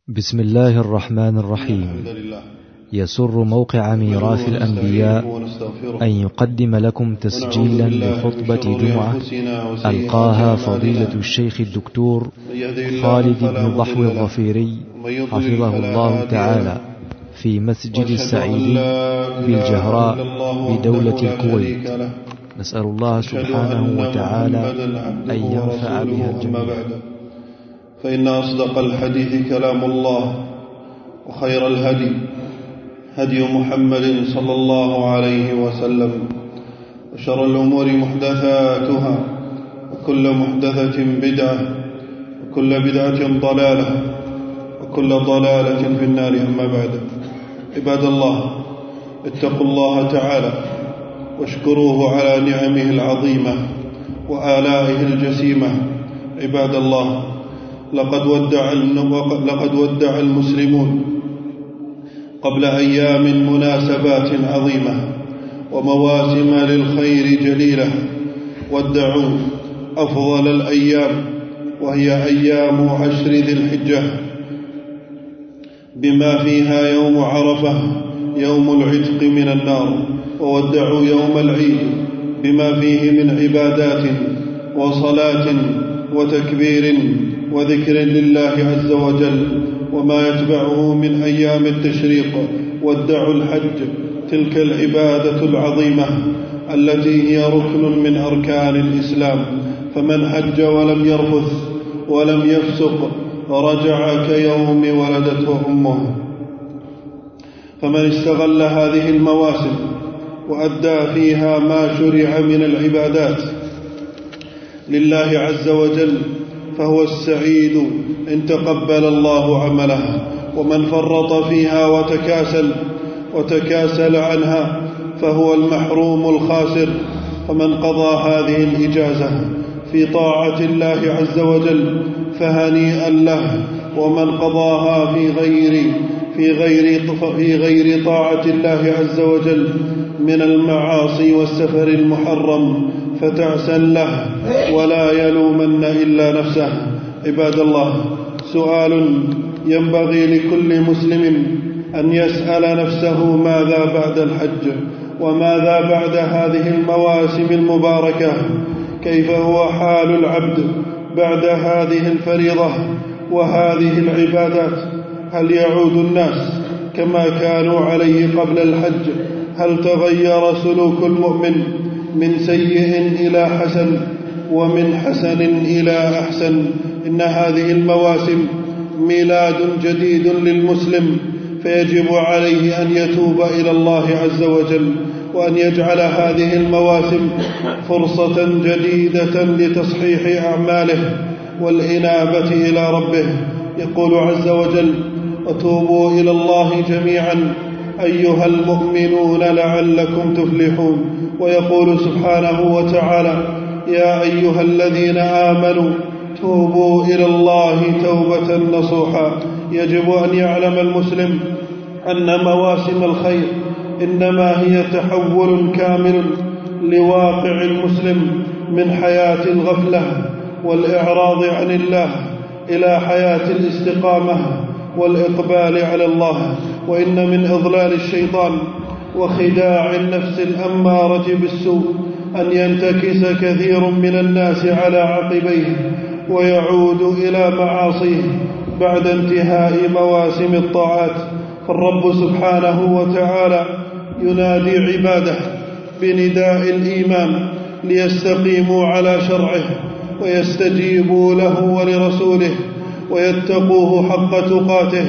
بسم الله الرحمن الرحيم. يسر موقع ميراث الأنبياء أن يقدم لكم تسجيلا لخطبة جمعة ألقاها فضيلة الشيخ الدكتور خالد بن ضحو الظفيري حفظه الله تعالى في مسجد السعيدي بالجهراء بدولة الكويت. نسأل الله سبحانه وتعالى أن ينفع بها الجميع. فإن أصدق الحديث كلام الله، وخير الهدي هدي محمد صلى الله عليه وسلم، وشر الأمور محدثاتها، وكل محدثة بدعة، وكل بدعة ضلالة، وكل ضلالة في النار. أما بعد، عباد الله، اتقوا الله تعالى واشكروه على نعمه العظيمة وآلائه الجسيمة. عباد الله، لقد ودع المسلمون قبل أيام مناسبات عظيمة ومواسم للخير جليلة. ودعوا أفضل الأيام، وهي أيام 10 ذي الحجة، بما فيها يوم عرفة يوم العتق من النار. وودعوا يوم العيد بما فيه من عبادات وصلاة وتكبير وذكر لله عز وجل وما يتبعه من أيام التشريق. ودعوا الحج، تلك العبادة العظيمة التي هي ركن من أركان الإسلام. فمن حج ولم يرفث ولم يفسق رجع كيوم ولدته أمه. فمن استغل هذه المواسم وأدى فيها ما شرع من العبادات لله عز وجل فهو السعيد إن تقبل الله عمله. ومن فرط فيها وتكاسل عنها فهو المحروم الخاسر. فمن قضى هذه الإجازة في طاعة الله عز وجل فهنيئا له، ومن قضاها في غير طاعة الله عز وجل من المعاصي والسفر المحرم فتعسا له، ولا يلومن إلا نفسه. عباد الله، سؤال ينبغي لكل مسلم أن يسأل نفسه: ماذا بعد الحج؟ وماذا بعد هذه المواسم المباركة؟ كيف هو حال العبد بعد هذه الفريضة وهذه العبادات؟ هل يعود الناس كما كانوا عليه قبل الحج؟ هل تغير سلوك المؤمن من سيء إلى حسن، ومن حسن إلى أحسن؟ إن هذه المواسم ميلاد جديد للمسلم، فيجب عليه أن يتوب إلى الله عز وجل، وأن يجعل هذه المواسم فرصة جديدة لتصحيح أعماله والإنابة إلى ربه. يقول عز وجل: وتوبوا إلى الله جميعا أيها المؤمنون لعلكم تفلحون. ويقول سبحانه وتعالى: يا أيها الذين آمنوا توبوا إلى الله توبة نصوحا. يجب أن يعلم المسلم أن مواسم الخير إنما هي تحول كامل لواقع المسلم من حياة الغفلة والإعراض عن الله إلى حياة الاستقامة والإقبال على الله. وإن من إضلال الشيطان وخداع النفس الأمارة بالسوء أن ينتكس كثير من الناس على عقبيه ويعود إلى معاصيه بعد انتهاء مواسم الطاعات. فالرب سبحانه وتعالى ينادي عباده بنداء الإيمان ليستقيموا على شرعه ويستجيبوا له ولرسوله ويتقوه حق تقاته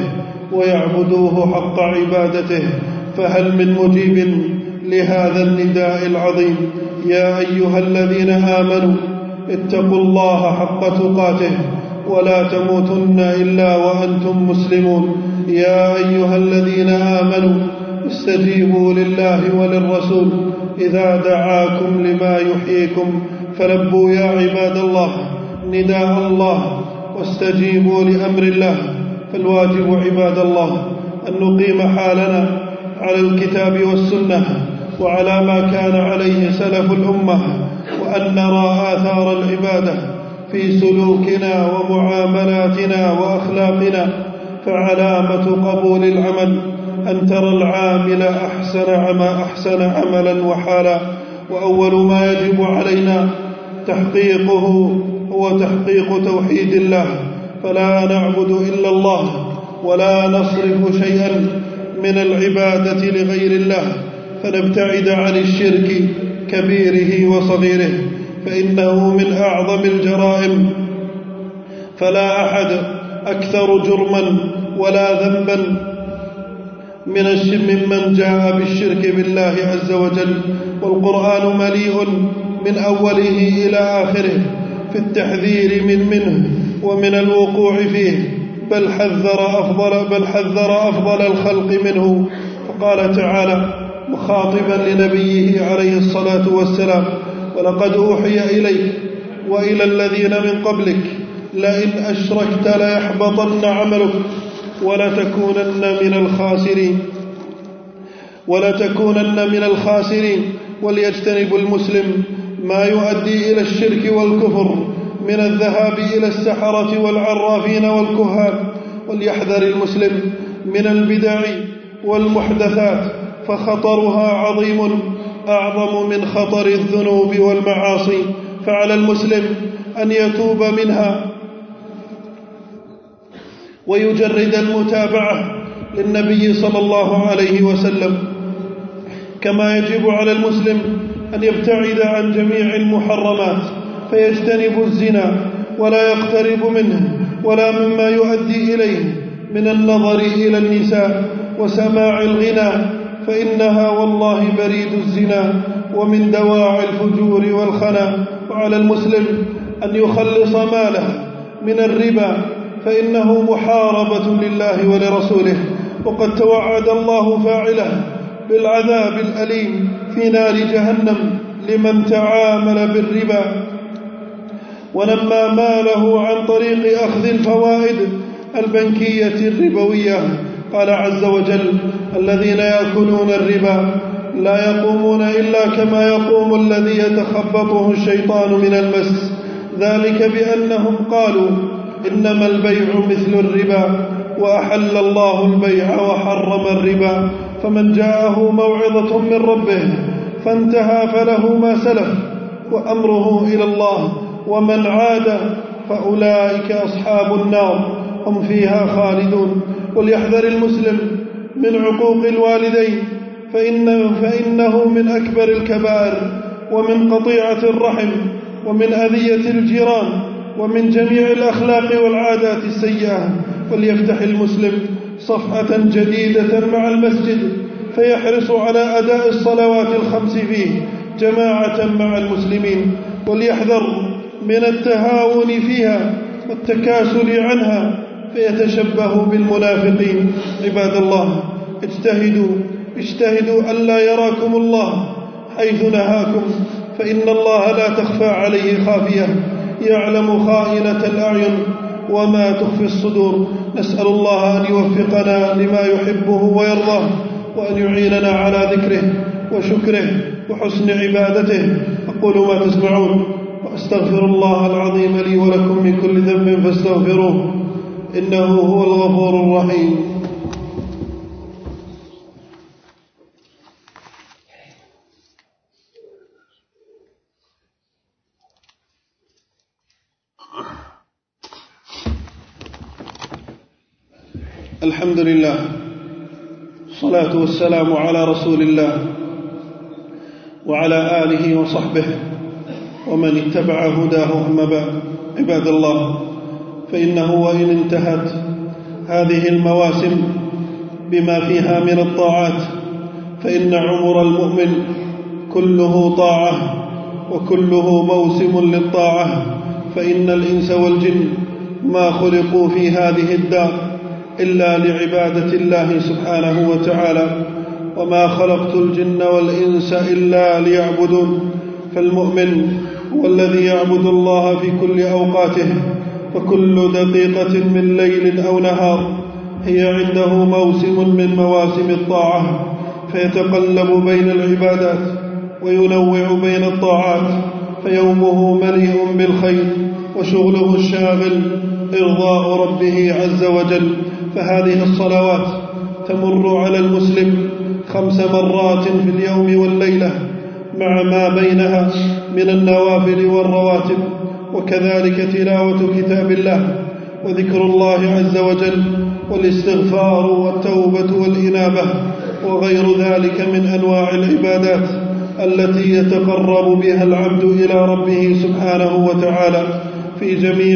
ويعبدوه حق عبادته. فهل من مجيب لهذا النداء العظيم؟ يا أيها الذين آمنوا اتقوا الله حق تقاته ولا تموتن إلا وأنتم مسلمون. يا أيها الذين آمنوا استجيبوا لله وللرسول إذا دعاكم لما يحييكم فلبوا يا عباد الله نداء الله واستجيبوا لأمر الله. فالواجب عباد الله أن نقيم حالنا على الكتاب والسنة وعلى ما كان عليه سلف الأمة، وأن نرى آثار العبادة في سلوكنا ومعاملاتنا وأخلاقنا، فعلامة قبول العمل أن ترى العامل أحسن عملا وحالا. وأول ما يجب علينا تحقيقه هو تحقيق توحيد الله، فلا نعبد إلا الله ولا نصرف شيئا من العبادة لغير الله، فنبتعد عن الشرك كبيره وصغيره، فإنه من أعظم الجرائم، فلا أحد أكثر جرما ولا ذنبا ممن جاء بالشرك بالله عز وجل. والقرآن مليء من أوله إلى آخره في التحذير منه ومن الوقوع فيه، بل حذر أفضل الخلق منه، فقال تعالى مخاطبا لنبيه عليه الصلاة والسلام: ولقد أوحي إليك وإلى الذين من قبلك لئن أشركت ليحبطن عملك ولتكونن من الخاسرين. وليجتنب المسلم ما يؤدي إلى الشرك والكفر من الذهاب إلى السحرة والعرافين والكهان، وليحذر المسلم من البدع والمحدثات، فخطرها عظيم أعظم من خطر الذنوب والمعاصي، فعلى المسلم أن يتوب منها ويجرد المتابعة للنبي صلى الله عليه وسلم، كما يجب على المسلم أن يبتعد عن جميع المحرمات، فيجتنب الزنا ولا يقترب منه ولا مما يؤدي إليه من النظر إلى النساء وسماع الغنى، فإنها والله بريد الزنا ومن دواعي الفجور والخنا. وعلى المسلم أن يخلص ماله من الربا، فإنه محاربة لله ولرسوله، وقد توعد الله فاعله بالعذاب الأليم في نار جهنم لمن تعامل بالربا ونمى ماله عن طريق أخذ الفوائد البنكية الربوية. قال عز وجل: الذين يأكلون الربا لا يقومون إلا كما يقوم الذي يتخبطه الشيطان من المس، ذلك بأنهم قالوا إنما البيع مثل الربا وأحل الله البيع وحرم الربا، فمن جاءه موعظة من ربه فانتهى فله ما سلف وأمره إلى الله، ومن عاد فأولئك أصحاب النار هم فيها خالدون. وليحذر المسلم من عقوق الوالدين، فإنه من أكبر الكبائر، ومن قطيعة الرحم، ومن أذية الجيران، ومن جميع الأخلاق والعادات السيئة. وليفتح المسلم صفحة جديدة مع المسجد، فيحرص على أداء الصلوات الخمس فيه جماعة مع المسلمين، وليحذر من التهاون فيها والتكاسل عنها فيتشبه بالمنافقين. عباد الله، اجتهدوا ألا يراكم الله حيث نهاكم، فإن الله لا تخفى عليه خافية، يعلم خائنة الأعين وما تخفي الصدور. نسأل الله أن يوفقنا لما يحبه ويرضاه، وأن يعيننا على ذكره وشكره وحسن عبادته. أقول ما تسمعون، وأستغفر الله العظيم لي ولكم من كل ذنب فاستغفروه، إنه هو الغفور الرحيم. الحمد لله، الصلاة والسلام على رسول الله وعلى آله وصحبه ومن اتبع هداه. أما بعد، عباد الله، فإنه وإن انتهت هذه المواسم بما فيها من الطاعات، فإن عمر المؤمن كله طاعة وكله موسم للطاعة، فإن الإنس والجن ما خلقوا في هذه الدار إلا لعبادة الله سبحانه وتعالى، وما خلقت الجن والإنس إلا ليعبدون. فالمؤمن هو الذي يعبد الله في كل أوقاته، فكل دقيقة من ليل أو نهار هي عنده موسم من مواسم الطاعة، فيتقلب بين العبادات وينوع بين الطاعات، فيومه مليء بالخير وشغله الشاغل إرضاء ربه عز وجل. فهذه الصلوات تمر على المسلم 5 مرات في اليوم والليلة مع ما بينها من النوافل والرواتب، وكذلك تلاوة كتاب الله وذكر الله عز وجل والاستغفار والتوبة والإنابة وغير ذلك من أنواع العبادات التي يتقرب بها العبد إلى ربه سبحانه وتعالى في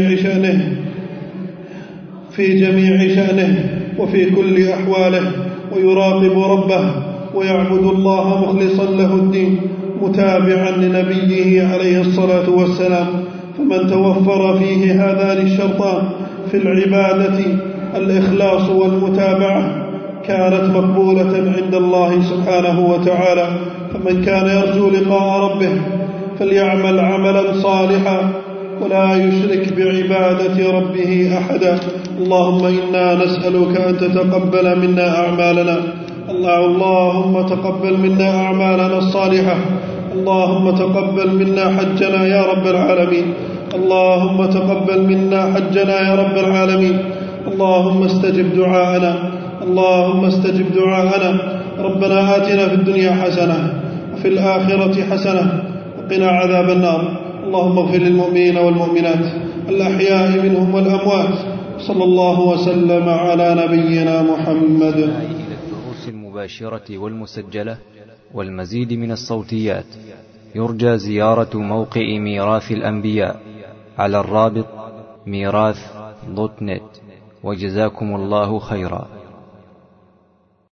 جميع شأنه وفي كل أحواله، ويراقب ربه ويعبد الله مخلصا له الدين متابعا لنبيه عليه الصلاة والسلام. فمن توفر فيه هذان الشرطان في العبادة الإخلاص والمتابعة كانت مقبولة عند الله سبحانه وتعالى. فمن كان يرجو لقاء ربه فليعمل عملا صالحا ولا يشرك بعبادة ربه أحدا. اللهم إنا نسألك أن تتقبل منا أعمالنا، اللهم تقبل منا أعمالنا الصالحة، اللهم تقبل منا حجنا يا رب العالمين، اللهم تقبل منا حجنا يا رب العالمين. اللهم استجب دعاءنا، اللهم استجب دعاءنا. ربنا آتنا في الدنيا حسنة وفي الآخرة حسنة وقنا عذاب النار. اللهم اغفر للمؤمنين والمؤمنات الأحياء منهم والأموات. صلى الله وسلم على نبينا محمد. إلى الدروس المباشرة والمسجلة والمزيد من الصوتيات يرجى زيارة موقع ميراث الأنبياء على الرابط ميراث.net. وجزاكم الله خيرا.